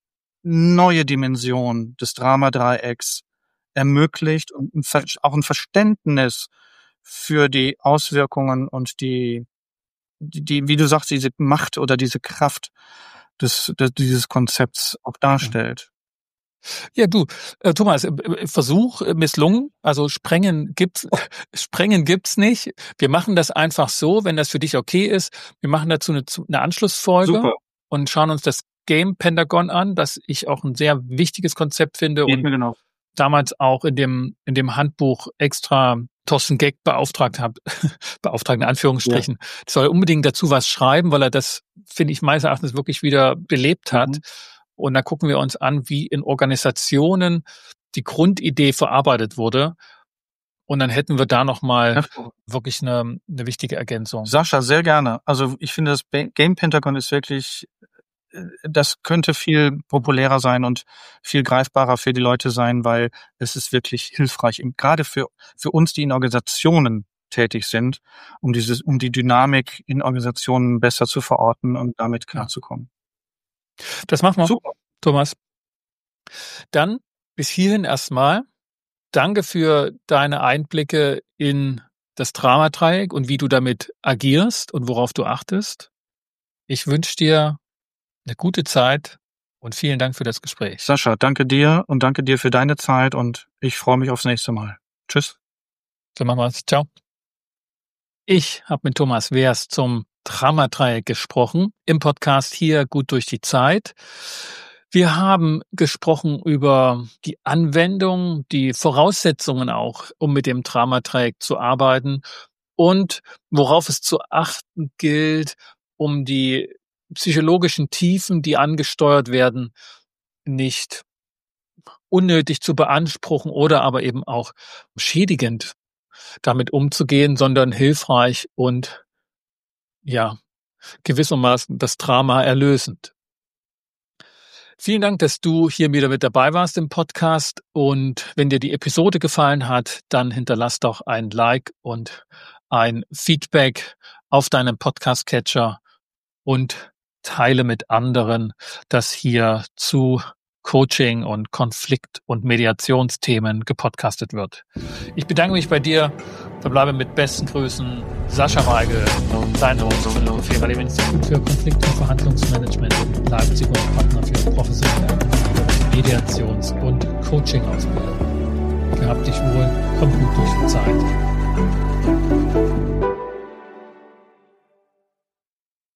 neue Dimension des Dramadreiecks ermöglicht und ein Ver- auch ein Verständnis für die Auswirkungen und die, die, die, wie du sagst, diese Macht oder diese Kraft des, des dieses Konzepts auch darstellt. Ja, du, äh, Thomas, äh, Versuch äh, misslungen. Also Sprengen gibt's, Sprengen gibt's nicht. Wir machen das einfach so, wenn das für dich okay ist. Wir machen dazu eine, eine Anschlussfolge Super. und schauen uns das Game Pentagon an, das ich auch ein sehr wichtiges Konzept finde Geht und mir genau. damals auch in dem in dem Handbuch extra Thorsten Geck beauftragt habe, beauftragt in Anführungsstrichen, ja. Soll unbedingt dazu was schreiben, weil er das, finde ich, meines Erachtens wirklich wieder belebt hat. Mhm. Und da gucken wir uns an, wie in Organisationen die Grundidee verarbeitet wurde. Und dann hätten wir da nochmal ja. wirklich eine, eine wichtige Ergänzung. Sascha, sehr gerne. Also ich finde, das Game Pentagon ist wirklich, das könnte viel populärer sein und viel greifbarer für die Leute sein, weil es ist wirklich hilfreich, gerade für, für uns, die in Organisationen tätig sind, um dieses, um die Dynamik in Organisationen besser zu verorten und damit klarzukommen. Das machen wir. Super. Thomas. Dann bis hierhin erstmal. Danke für deine Einblicke in das Dramadreieck und wie du damit agierst und worauf du achtest. Ich wünsche dir eine gute Zeit und vielen Dank für das Gespräch. Sascha, danke dir und danke dir für deine Zeit und ich freue mich aufs nächste Mal. Tschüss. So machen wir es. Ciao. Ich habe mit Thomas Wehrs zum Dramadreieck gesprochen, im Podcast hier Gut durch die Zeit. Wir haben gesprochen über die Anwendung, die Voraussetzungen auch, um mit dem Dramadreieck zu arbeiten und worauf es zu achten gilt, um die psychologischen Tiefen, die angesteuert werden, nicht unnötig zu beanspruchen oder aber eben auch schädigend damit umzugehen, sondern hilfreich und ja, gewissermaßen das Drama erlösend. Vielen Dank, dass du hier wieder mit dabei warst im Podcast und wenn dir die Episode gefallen hat, dann hinterlass doch ein Like und ein Feedback auf deinem Podcast-Catcher und teile mit anderen, dass hier zu Coaching und Konflikt- und Mediationsthemen gepodcastet wird. Ich bedanke mich bei dir, verbleibe mit besten Grüßen, Sascha Weigel, dein Host für das Federer Institut für Konflikt- und Verhandlungsmanagement in Leipzig und Partner für professionelle Mediations- und Coaching-Ausbildung. Gehabt dich wohl, komm gut durch die Zeit.